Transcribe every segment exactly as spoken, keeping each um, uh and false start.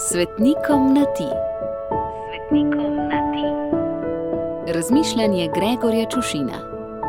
Svetnikom na ti. Svetnikom na ti. Razmišljanje Gregorja Čušina.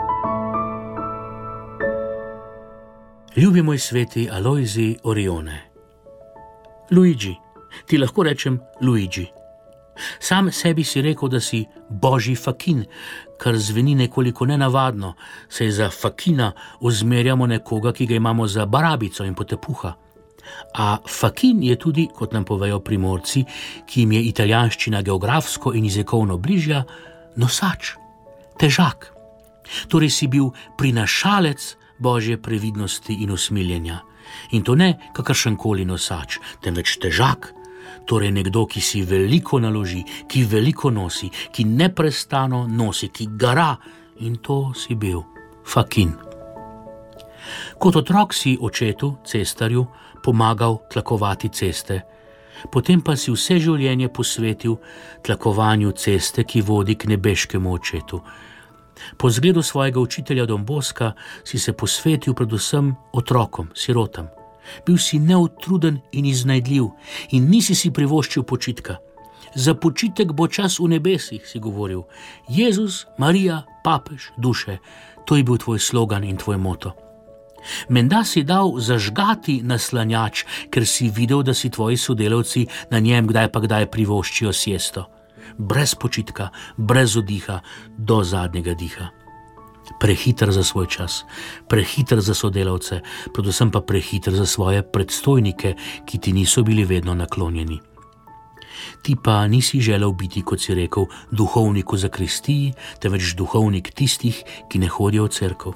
Ljubi moj sveti Alojzij Orione. Luigi, ti lahko rečem Luigi. Sam sebi si rekel, da si božji fakin, kar zveni nekoliko nenavadno, saj za fakina ozmerjamo nekoga, ki ga imamo za barabico in potepuha. A fakin je tudi, kot nam povejo Primorci, ki jim je italijanščina geografsko in jezikovno bližja, nosač, težak. Torej si bil prinašalec božje previdnosti in usmiljenja. In to ne kakršenkoli nosač, temveč težak, torej nekdo, ki si veliko naloži, ki veliko nosi, ki neprestano nosi, ki gara, in to si bil fakin. Kot otrok si očetu, cestarju, pomagal tlakovati ceste, potem pa si vse življenje posvetil tlakovanju ceste, ki vodi k nebeškemu očetu. Po zgledu svojega učitelja Don Boska si se posvetil predvsem otrokom, sirotam. Bil si neutruden in iznajdljiv in nisi si privoščil počitka. Za počitek bo čas v nebesih, si govoril. Jezus, Marija, papež, duše, to je bil tvoj slogan in tvoj moto. Menda si dal zažgati naslanjač, ker si videl, da si tvoji sodelavci na njem kdaj pa kdaj privoščijo siesto. Brez počitka, brez oddiha, do zadnjega diha. Prehiter za svoj čas, prehiter za sodelavce, predvsem pa prehiter za svoje predstojnike, ki ti niso bili vedno naklonjeni. Ti pa nisi želel biti, kot si rekel, duhovnik v zakristiji, temveč duhovnik tistih, ki ne hodijo v cerkev.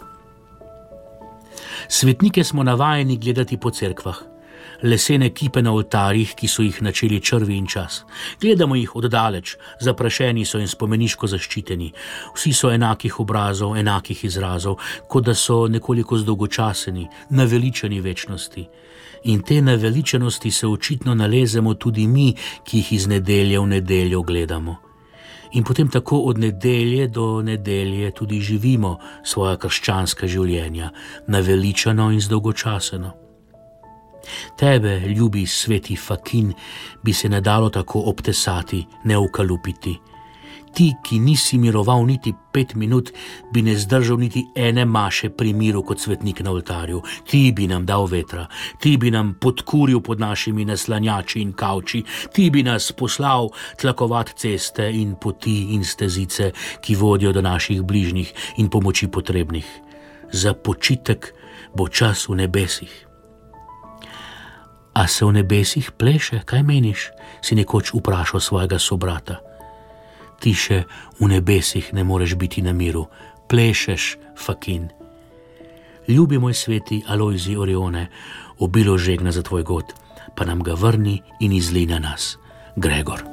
Svetnike smo navajeni gledati po cerkvah, lesene kipe na oltarjih, ki so jih načeli črvi in čas. Gledamo jih oddaleč, zaprašeni so in spomeniško zaščiteni. Vsi so enakih obrazov, enakih izrazov, kot da so nekoliko zdolgočaseni, naveličani večnosti. In te naveličanosti se očitno nalezemo tudi mi, ki jih iz nedelje v nedeljo gledamo. In potem tako od nedelje do nedelje tudi živimo svoja krščanska življenja, naveličano in zdolgočaseno. Tebe, ljubi sveti fakin, bi se ne dalo tako obtesati, ne ukalupiti. Ti, ki nisi miroval niti pet minut, bi ne zdržal niti ene maše pri miru kot svetnik na oltarju. Ti bi nam dal vetra, ti bi nam podkuril pod našimi naslanjači in kavči, ti bi nas poslal tlakovat ceste in poti in stezice, ki vodijo do naših bližnjih in pomoči potrebnih. Za počitek bo čas v nebesih. A se v nebesih pleše, kaj meniš? Si nekoč vprašal svojega sobrata. Ti še v nebesih ne moreš biti na miru, plešeš, fakin. Ljubi moj sveti Alojzij Orione, obilo žegna za tvoj god, pa nam ga vrni in izlij na nas, Gregor.